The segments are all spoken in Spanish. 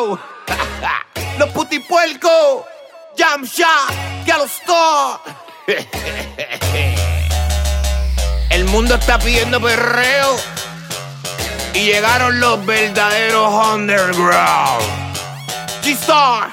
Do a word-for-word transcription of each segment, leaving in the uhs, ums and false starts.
Wow. Los putipuercos, Yamcha, Yellowstar. El mundo está pidiendo perreo y llegaron los verdaderos underground. G-Star,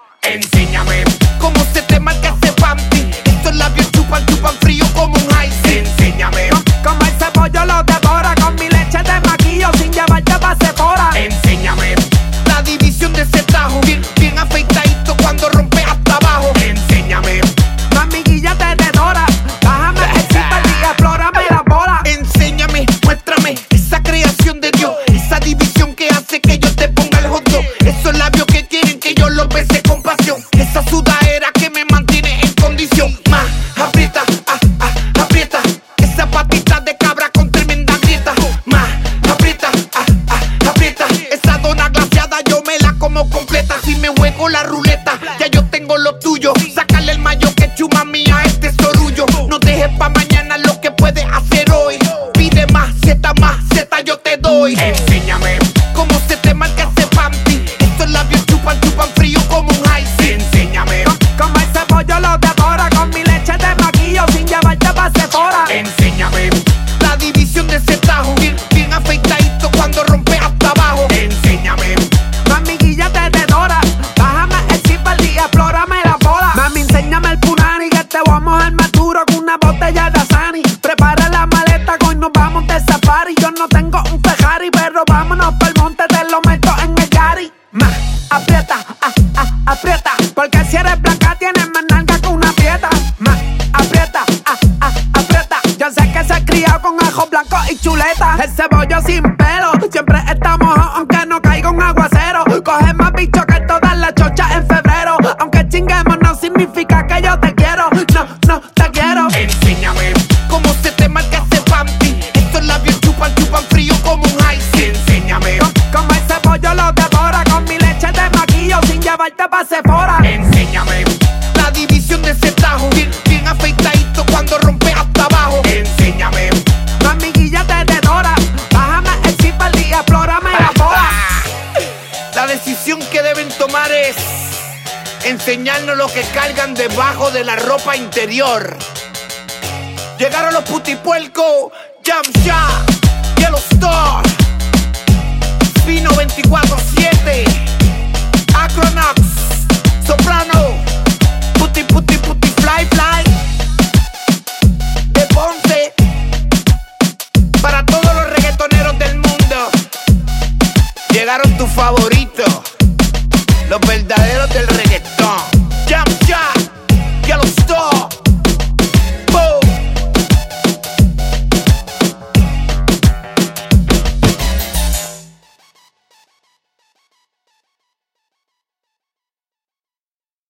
enséñame cómo se te marca ese panty. Estos labios chupan, chupan frío como un ice. Enséñame como ese pollo lo devora con mi leche de maquillo sin llevarte pa' Sephora. Enséñame la división de ese tajo, bien, bien afeitadito cuando rompe hasta abajo. Enséñame, mami, guíllate de Dora. Bájame el zipper y explórame la bola. enséñame, muéstrame esa creación de Dios, esa división que hace que yo te ponga el hot dog. Esos labios que quieren que yo los bese con pasión, esa sudadera que me mantiene en condición. Más aprieta, ah, ah, aprieta esa patita de cabra con tremenda grieta. Más aprieta, ah, ah, aprieta esa dona glaseada, yo me la como completa. Si me juego la ruleta, ya yo tengo lo tuyo. Sácale el mayo que chuma mía a este sorullo. No dejes pa' mañana lo que puedes hacer hoy. Pide más, zeta más, zeta yo te doy. Enséñame cómo se te marca ese panty. Estos labios chupan, chupan frío como un ice. Enséñame como ese pollo lo devora con mi leche de maquillo sin llevarte pa' Sephora. Enséñame la división de ese tajo, bien, bien afeitadito cuando rompe hasta abajo. Enséñame, Mami, guíllate de Dora. Bájame el zipper y explórame la bola. Mami, enséñame el punani que te vamos al maturo con una botella de Asani. Prepara la maleta que hoy nos vamos de safari. Yo no tengo un Ferrari, pero vámonos pa'l monte, te lo meto en el Yari. Más aprieta, ah, ah, aprieta, porque si eres blanca tienes más nalga que una prieta. Más aprieta, ah, ah, aprieta. Yo sé que se ha criado con ajo blanco y chuleta. El cebollo sin pelo siempre estamos aunque no caiga un aguacero. Coge más bicho que todas las chochas en febrero. Aunque chinguemos no significa que yo te quiero. No, no te quiero. enséñame cómo se te marca ese panty. Estos labios chupan, chupan frío como un ice. Enséñame, Como ese pollo lo devora con mi leche de maquillo sin llevarte pa' Sephora. enséñame la división de ese tajo, bien, bien afeitadito cuando rompe hasta abajo. Enséñame, Mami, guíllate de Dora. Bájame el zipper y explórame la bola. la decisión que deben tomar es enseñarnos lo que cargan debajo de la ropa interior. Llegaron los putipuercos, Yamcha, Yellowstar, Fino veinticuatro siete, Acronox, Soprano, Puti Puti Puti Fly Fly, de Ponce, para todos los reggaetoneros del mundo. Llegaron tus favoritos.